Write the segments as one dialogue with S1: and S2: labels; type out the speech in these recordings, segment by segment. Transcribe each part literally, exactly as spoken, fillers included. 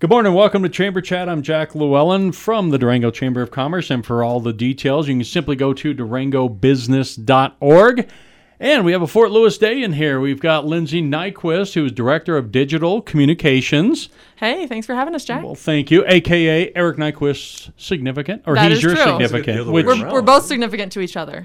S1: Good morning. Welcome to Chamber Chat. I'm Jack Llewellyn from the Durango Chamber of Commerce. And for all the details, you can simply go to durango business dot org. And we have a Fort Lewis Day in here. We've got Lindsay Nyquist, who is Director of Digital Communications.
S2: Hey, thanks for having us, Jack.
S1: Well, thank you. A K A Eric Nyquist's significant. Or
S2: that
S1: he's
S2: is
S1: your
S2: true.
S1: significant.
S2: Which, we're, we're both significant to each other.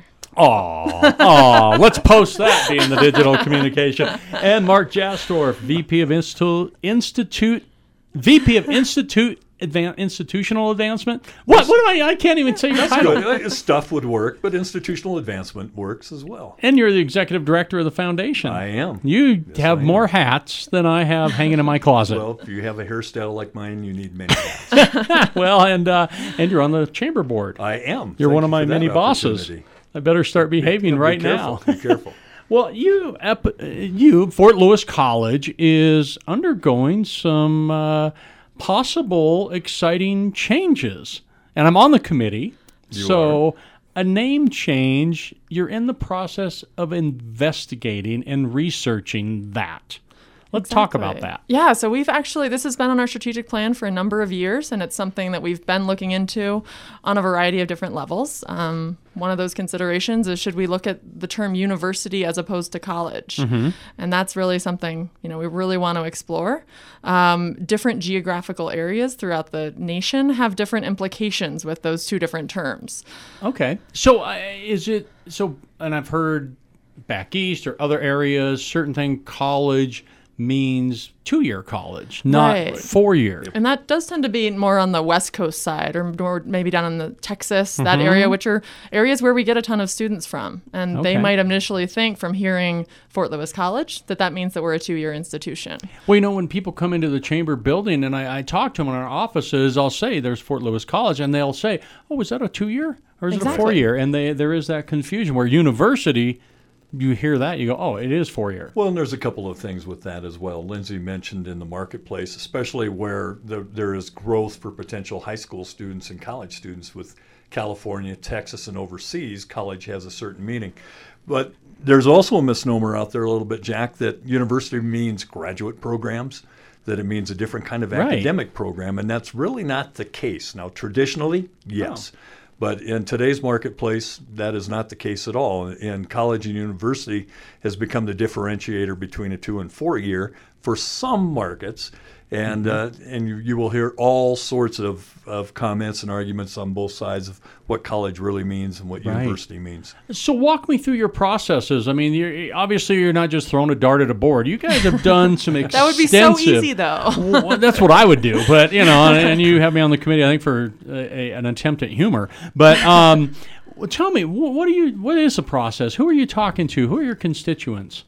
S1: Aw, aw, let's post that being the digital communication. And Mark Jastorf, V P of Institute, Institute V P of Institute Advan- Institutional Advancement. What? What am I? I can't even say your
S3: That's
S1: title.
S3: good. Stuff would work, but institutional advancement works as well.
S1: And you're the executive director of the foundation.
S3: I am.
S1: You
S3: Yes,
S1: have
S3: I am.
S1: more hats than I have hanging in my closet.
S3: Well, if you have a hairstyle like mine, you need many hats.
S1: Well, and uh, and you're on the chamber board.
S3: I am.
S1: You're
S3: Thank
S1: one of
S3: you
S1: my
S3: for that
S1: many bosses.
S3: opportunity.
S1: I better start behaving
S3: Be
S1: right
S3: careful,
S1: now.
S3: Be careful.
S1: Well, you, ep- you, Fort Lewis College is undergoing some uh, possible exciting changes, and I'm on the committee.
S3: You
S1: so, a name change. You're in the process of investigating and researching that. Let's talk about that.
S2: Yeah, so we've actually, this has been on our strategic plan for a number of years, and it's something that we've been looking into on a variety of different levels. Um, one of those considerations is, should we look at the term university as opposed to college? Mm-hmm. And that's really something, you know, we really want to explore. Um, different geographical areas throughout the nation have different implications with those two different terms.
S1: Okay. So, uh, is it, so, and I've heard back east or other areas, certain thing, college means two-year college, not
S2: Right.
S1: four-year.
S2: And that does tend to be more on the West Coast side, or more maybe down in the Texas,
S1: Mm-hmm.
S2: that area, which are areas where we get a ton of students from. And
S1: Okay.
S2: they might initially think from hearing Fort Lewis College that that means that we're a two-year institution.
S1: Well, you know, when people come into the chamber building and I, I talk to them in our offices, I'll say there's Fort Lewis College, and they'll say, oh, is that a two-year or is it a
S2: Exactly.
S1: four-year? And they, there is that confusion where university, you hear that, you go, oh, it is four-year.
S3: Well, and there's a couple of things with that as well. Lindsay mentioned in the marketplace, especially where there, there is growth for potential high school students and college students with California, Texas, and overseas, college has a certain meaning. But there's also a misnomer out there a little bit, Jack, that university means graduate programs, that it means a different kind of
S1: Right.
S3: academic program, and that's really not the case. Now, traditionally, yes. But in today's marketplace, that is not the case at all. And college and university has become the differentiator between a two and four year for some markets. And mm-hmm. uh, and you, you will hear all sorts of, of comments and arguments on both sides of what college really means and what
S1: Right.
S3: university means.
S1: So walk me through your processes. I mean, you're, obviously you're not just throwing a dart at a board. You guys have done some extensive...
S2: That would be so easy, though.
S1: Well, that's what I would do. But, you know, and, and you have me on the committee, I think, for a, a, an attempt at humor. But um, well, tell me, what, what, are you, what is the process? Who are you talking to? Who are your constituents?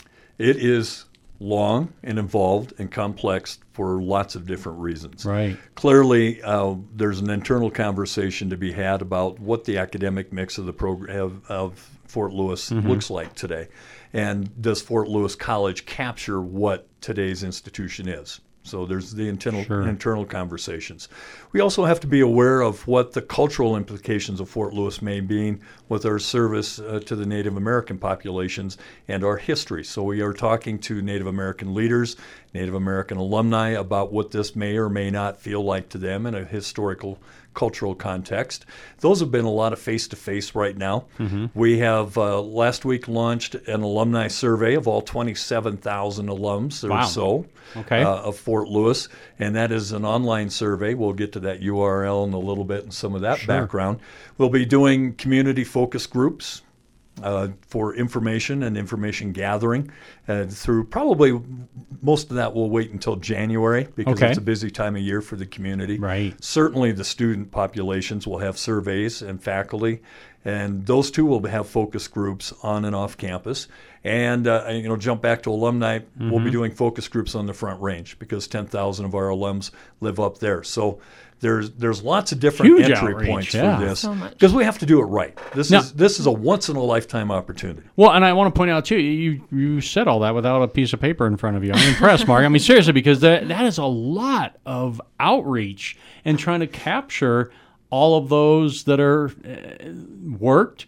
S3: It is long and involved and complex for lots of different reasons.
S1: Right.
S3: Clearly, uh, there's an internal conversation to be had about what the academic mix of the program of, of Fort Lewis
S1: Mm-hmm.
S3: looks like today, and does Fort Lewis College capture what today's institution is? So there's the internal
S1: Sure.
S3: internal conversations. We also have to be aware of what the cultural implications of Fort Lewis may be with our service uh, to the Native American populations and our history. So we are talking to Native American leaders, Native American alumni about what this may or may not feel like to them in a historical cultural context. Those have been a lot of face-to-face right now. Mm-hmm. We have uh, last week launched an alumni survey of all twenty-seven thousand alums or
S1: Wow.
S3: so
S1: Okay.
S3: uh, of Fort Lewis, and that is an online survey. We'll get to that U R L in a little bit and some of that
S1: Sure.
S3: background. We'll be doing community focus groups uh, for information and information gathering uh, through probably most of that will wait until January because
S1: Okay.
S3: it's a busy time of year for the community.
S1: Right.
S3: Certainly the student populations will have surveys and faculty, and those two will have focus groups on and off campus. And uh, you know, jump back to alumni,
S1: Mm-hmm.
S3: we'll be doing focus groups on the Front Range because ten thousand of our alums live up there. So there's there's lots of different
S1: Huge
S3: entry
S1: outreach,
S3: points
S1: yeah.
S3: for this
S2: So much.
S3: because we have to do it right. This
S1: Now-
S3: is this is a once in a lifetime opportunity.
S1: Well, and I want to point out, too, you you said all that without a piece of paper in front of you. I'm impressed, Mark. I mean, seriously, because that that is a lot of outreach and trying to capture all of those that are uh, worked,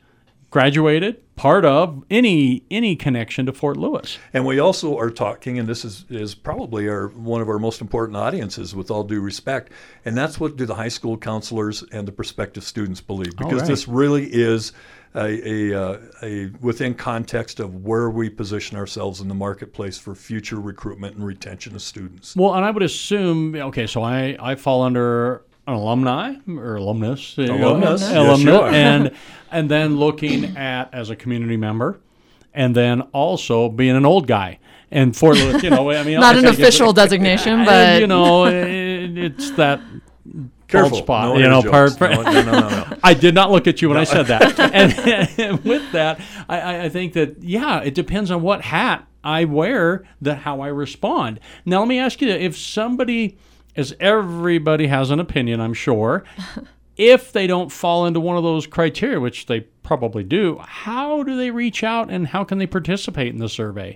S1: graduated, part of, any any connection to Fort Lewis.
S3: And we also are talking, and this is, is probably our one of our most important audiences, with all due respect, and that's what do the high school counselors and the prospective students believe, because
S1: right.
S3: this really is a, a, uh, a within context of where we position ourselves in the marketplace for future recruitment and retention of students.
S1: Well, and I would assume, okay, so I, I fall under an alumni or alumnus, you know,
S3: Alumnus. Yes,
S1: alumnus,
S3: you are.
S1: and and then looking at as a community member, and then also being an old guy. And Fort Lewis, you know, I mean,
S2: Not
S1: I
S2: an
S1: think it's-
S2: official designation,
S1: and,
S2: but
S1: you know, it, it's that
S3: Careful,
S1: bald spot,
S3: no
S1: you
S3: air
S1: know,
S3: jokes.
S1: part.
S3: No, no, no, no, no.
S1: I did not look at you when I said that. and, and with that, I- I, I think that, yeah, it depends on what hat I wear, that how I respond. Now, let me ask you, if somebody, as everybody has an opinion, I'm sure, if they don't fall into one of those criteria, which they probably do, how do they reach out and how can they participate in the survey?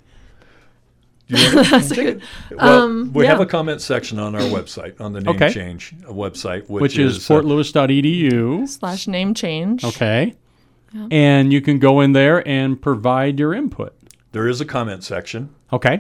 S3: You want to
S2: That's a
S3: take
S2: good-
S3: it? Well,
S2: um,
S3: we have
S2: yeah.
S3: a comment section on our website, on the name
S1: Okay.
S3: change website, which,
S1: Which, is,
S3: uh,
S1: fort lewis dot e d u.
S2: slash name change.
S1: Okay. And you can go in there and provide your input.
S3: there is a comment section.
S1: Okay.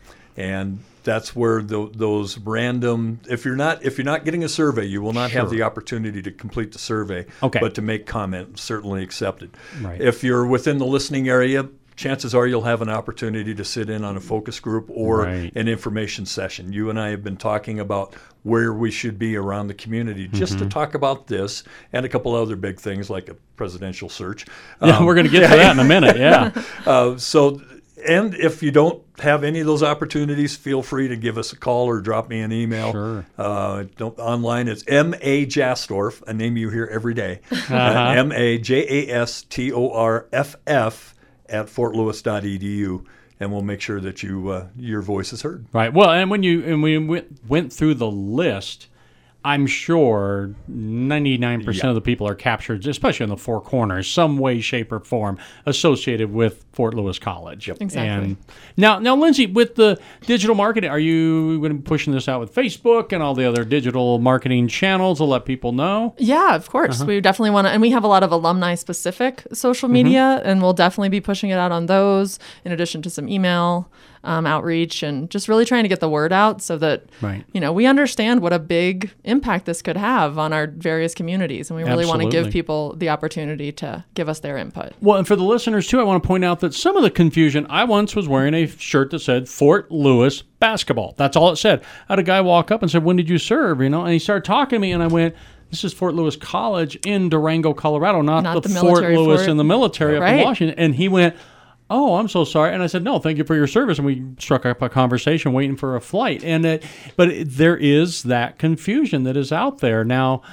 S3: And that's where the, those random, if you're not if you're not getting a survey, you will not have
S1: Sure.
S3: the opportunity to complete the survey.
S1: Okay.
S3: But to make comment, certainly accepted.
S1: Right.
S3: If you're within the listening area, chances are you'll have an opportunity to sit in on a focus group or
S1: Right.
S3: an information session. You and I have been talking about where we should be around the community just
S1: Mm-hmm.
S3: to talk about this and a couple other big things like a presidential search.
S1: Yeah,
S3: Um,
S1: we're going to get to that in a minute. Yeah.
S3: uh, so, and if you don't have any of those opportunities, feel free to give us a call or drop me an email.
S1: Sure.
S3: Uh, don't, online, it's M A Jastorf, a name you hear every day.
S1: Uh-huh.
S3: Uh, M A J A S T O R F F at fort lewis dot e d u, and we'll make sure that you uh, your voice is heard.
S1: Right. Well, and when you and we went, went through the list, I'm sure ninety-nine percent
S3: Yeah.
S1: of the people are captured, especially in the Four Corners, some way, shape, or form associated with Fort Lewis College. Yep.
S2: Exactly.
S1: And now, now, Lindsay, with the digital marketing, are you going to be pushing this out with Facebook and all the other digital marketing channels to let people know?
S2: Yeah, of course.
S1: Uh-huh.
S2: We definitely want to, and we have a lot of alumni specific social
S1: Mm-hmm.
S2: media, and we'll definitely be pushing it out on those, in addition to some email um, outreach, and just really trying to get the word out so that,
S1: Right.
S2: you know, we understand what a big impact this could have on our various communities, and we really want to
S1: Absolutely.
S2: give people the opportunity to give us their input.
S1: Well, and for the listeners, too, I want to point out that some of the confusion, I once was wearing a shirt that said Fort Lewis Basketball. That's all it said. I had a guy walk up and said, "When did you serve?" You know, and he started talking to me, and I went, "This is Fort Lewis College in Durango, Colorado, not,
S2: Not
S1: the,
S2: the
S1: Fort
S2: military
S1: Lewis
S2: fort."
S1: in the military up in
S2: Right.
S1: Washington." And he went, "Oh, I'm so sorry." And I said, "No, thank you for your service." And we struck up a conversation waiting for a flight. And it, But it, there is that confusion that is out there. Now,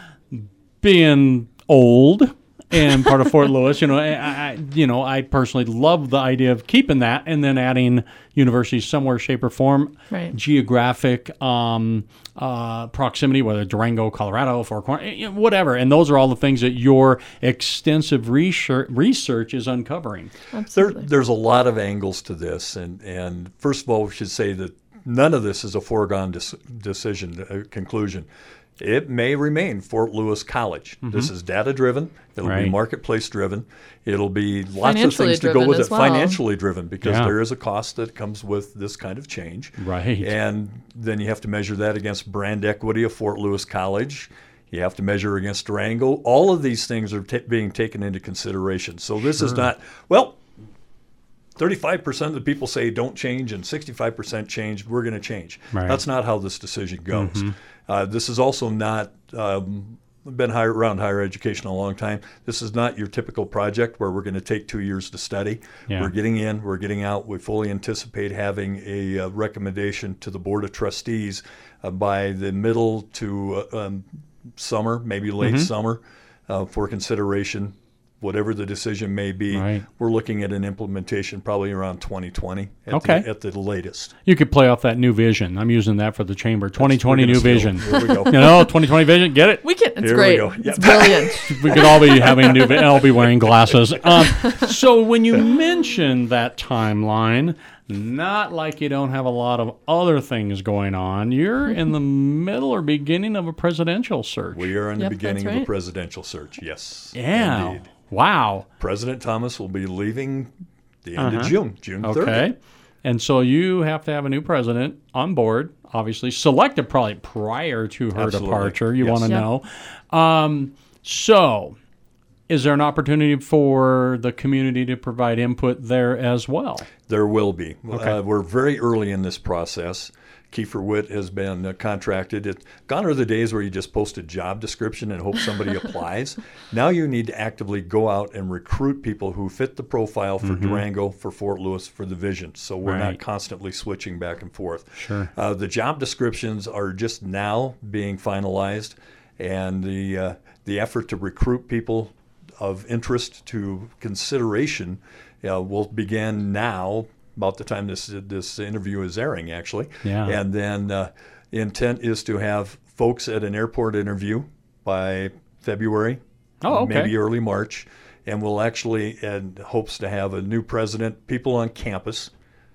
S1: being old and part of Fort Lewis, you know, I, I, you know, I personally love the idea of keeping that and then adding universities somewhere, shape, or form,
S2: Right.
S1: geographic um, uh, proximity, whether Durango, Colorado, Four Corners, you know, whatever. And those are all the things that your extensive research research is uncovering.
S3: There,
S2: Absolutely.
S3: there's a lot of angles to this, and, and first of all, we should say that none of this is a foregone dis- decision, uh, conclusion. It may remain Fort Lewis College. This is data-driven. It'll
S1: Right.
S3: be marketplace-driven. It'll be lots of
S2: Financially
S3: things to go
S2: driven
S3: with
S2: as
S3: it.
S2: well.
S3: Financially driven, because
S1: Yeah.
S3: there is a cost that comes with this kind of change.
S1: Right.
S3: And then you have to measure that against brand equity of Fort Lewis College. You have to measure against Durango. All of these things are ta being taken into consideration. So this is not, well, thirty-five percent of the people say don't change and sixty-five percent change, we're going to change.
S1: Right.
S3: That's not how this decision goes. Uh, this is also not, um, I've been higher, around higher education a long time. This is not your typical project where we're going to take two years to study.
S1: Yeah.
S3: We're getting in, we're getting out. We fully anticipate having a uh, recommendation to the Board of Trustees uh, by the middle to uh, um, summer, maybe late
S1: Mm-hmm.
S3: summer, uh, for consideration. Whatever the decision may be,
S1: Right.
S3: we're looking at an implementation probably around twenty twenty at,
S1: Okay.
S3: the, at the latest.
S1: You could play off that new vision. I'm using that for the chamber. twenty twenty
S3: We're
S1: new
S3: gonna steal.
S1: vision.
S3: Here we go.
S1: You know, twenty twenty vision. Get it?
S2: We can. It's
S3: Here we
S2: great.
S3: go.
S2: It's
S3: Yep.
S2: brilliant.
S1: We could all be having new. vi- I'll be wearing glasses. Um, so when you mention that timeline, not like you don't have a lot of other things going on. You're in the middle or beginning of a presidential search.
S3: We are in the
S2: Yep,
S3: beginning
S2: that's
S3: of a
S2: right.
S3: presidential search. Yes.
S1: Yeah.
S3: Indeed.
S1: Wow.
S3: President Thomas will be leaving the end
S1: Uh-huh.
S3: of June, June thirtieth.
S1: Okay. And so you have to have a new president on board, obviously, selected probably prior to her
S3: Absolutely.
S1: departure. You
S3: Yes.
S1: want to
S2: Yeah.
S1: know. Um, so is there an opportunity for the community to provide input there as well?
S3: There will be.
S1: Okay.
S3: Uh, we're very early in this process. Kiefer Witt has been uh, contracted. It, gone are the days where you just post a job description and hope somebody applies. Now you need to actively go out and recruit people who fit the profile for Durango, for Fort Lewis, for the vision. So we're
S1: Right.
S3: not constantly switching back and forth.
S1: Sure.
S3: Uh, the job descriptions are just now being finalized, and the uh, the effort to recruit people of interest to consideration uh, will begin now, about the time this this interview is airing, actually.
S1: Yeah.
S3: And then uh, the intent is to have folks at an airport interview by February,
S1: Oh, okay.
S3: maybe early March, and we'll actually and hopes to have a new president, people on campus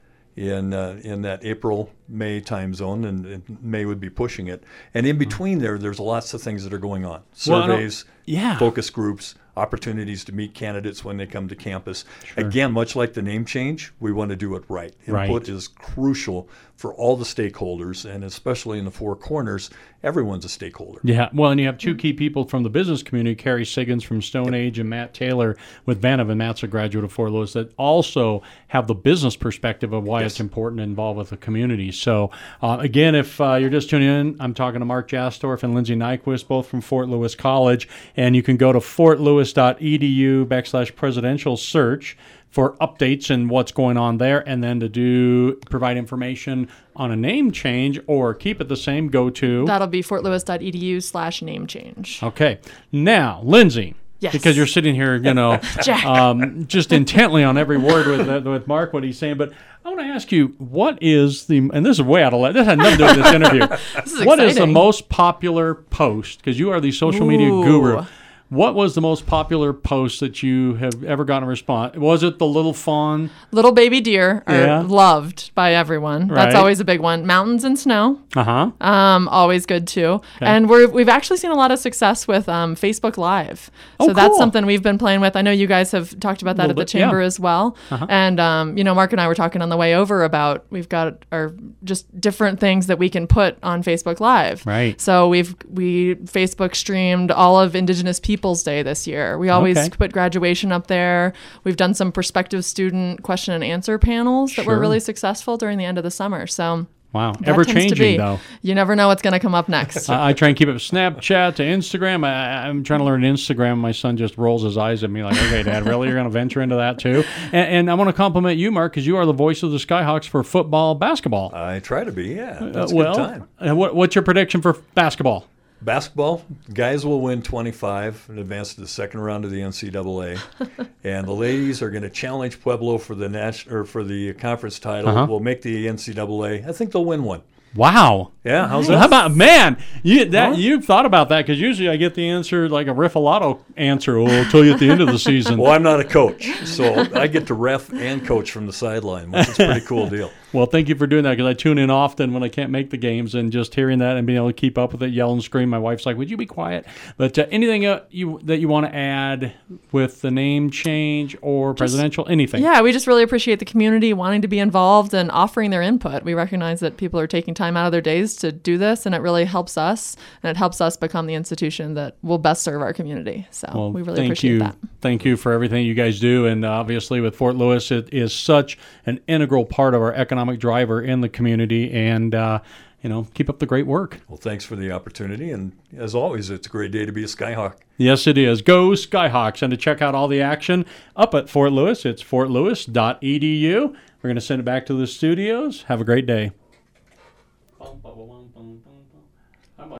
S3: in uh, in that April May time zone, and, and May would be pushing it. And in between there, there's lots of things that are going on:
S1: Well, I don't-
S3: surveys,
S1: Yeah.
S3: focus groups, opportunities to meet candidates when they come to campus.
S1: Sure.
S3: Again, much like the name change, we want to do it right.
S1: Right.
S3: Input is crucial for all the stakeholders, and especially in the Four Corners, everyone's a stakeholder.
S1: Yeah, well, and you have two key people from the business community, Carrie Siggins from Stone Age and Matt Taylor with Vannevan. Matt's a graduate of Fort Lewis, that also have the business perspective of why
S3: Yes.
S1: it's important to involve with the community. So, uh, again, if uh, you're just tuning in, I'm talking to Mark Jastorf and Lindsay Nyquist, both from Fort Lewis College, and you can go to fortlewis.edu backslash presidential search for updates and what's going on there, and then to do provide information on a name change or keep it the same, go to
S2: That'll be fortlewis.edu slash name change.
S1: Okay. Now, Lindsay,
S2: Yes.
S1: because you're sitting here, you know,
S2: Jack.
S1: um, just intently on every word with uh, with Mark, what he's saying, but I want to ask you, what is the, and this is way out of line, this had nothing to do with this interview.
S2: This is
S1: What is the
S2: exciting.
S1: most popular post, because you are the social media guru,
S2: Ooh.
S1: what was the most popular post that you have ever gotten a response? Was it the little fawn?
S2: Little baby deer are
S1: Yeah.
S2: loved by everyone. That's
S1: Right.
S2: always a big one. Mountains and snow,
S1: Uh-huh.
S2: um, always good too. And we're, we've actually seen a lot of success with um, Facebook Live.
S1: Oh,
S2: So that's
S1: cool.
S2: something we've been playing with. I know you guys have talked about that
S1: Little
S2: at the
S1: bit, yeah.
S2: chamber as well. And, um, you know, Mark and I were talking on the way over about we've got our just different things that we can put on Facebook Live.
S1: Right.
S2: So we've we Facebook streamed all of Indigenous Peoples Day this year. We always
S1: Okay.
S2: put graduation up there. We've done some prospective student question and answer panels that were
S1: Sure.
S2: really successful during the end of the summer. So
S1: Wow.
S2: that
S1: Ever
S2: tends to be.
S1: changing, though.
S2: You never know what's going to come up next.
S1: I, I try and keep it Snapchat to Instagram. I, I'm trying to learn Instagram. My son just rolls his eyes at me like, okay, Dad, really? You're going to venture into that too? And, and I want to compliment you, Mark, because you are the voice of the Skyhawks for football, basketball.
S3: I try to be, yeah.
S1: Uh,
S3: That's a
S1: well,
S3: good time.
S1: uh, what, what's your prediction for basketball?
S3: Basketball, guys will win twenty-five and advance to the second round of the N C double A, and the ladies are going to challenge Pueblo for the national or for the conference title.
S1: Uh-huh.
S3: Will make the N C double A. I think they'll win one.
S1: Wow.
S3: Yeah, how's
S1: How
S3: that?
S1: about, man, you that
S3: Huh?
S1: you've thought about that, because usually I get the answer like a riffalato answer. Well, I'll tell you at the end of the season.
S3: Well, I'm not a coach, so I get to ref and coach from the sideline, which is a pretty cool deal.
S1: Well, thank you for doing that, because I tune in often when I can't make the games, and just hearing that and being able to keep up with it, yell and scream. My wife's like, "Would you be quiet?" But uh, anything uh, you that you want to add with the name change or presidential, anything?
S2: Yeah, we just really appreciate the community wanting to be involved and offering their input. We recognize that people are taking time out of their days to do this, and it really helps us, and it helps us become the institution that will best serve our community. So
S1: Well,
S2: we really
S1: thank
S2: appreciate
S1: you.
S2: that.
S1: Thank you for everything you guys do. And obviously with Fort Lewis, it is such an integral part of our economic driver in the community. And, uh, you know, keep up the great work.
S3: Well, thanks for the opportunity, and as always, it's a great day to be a Skyhawk.
S1: Yes, it is. Go Skyhawks. And to check out all the action up at Fort Lewis, it's fort lewis dot e d u. We're going to send it back to the studios. Have a great day.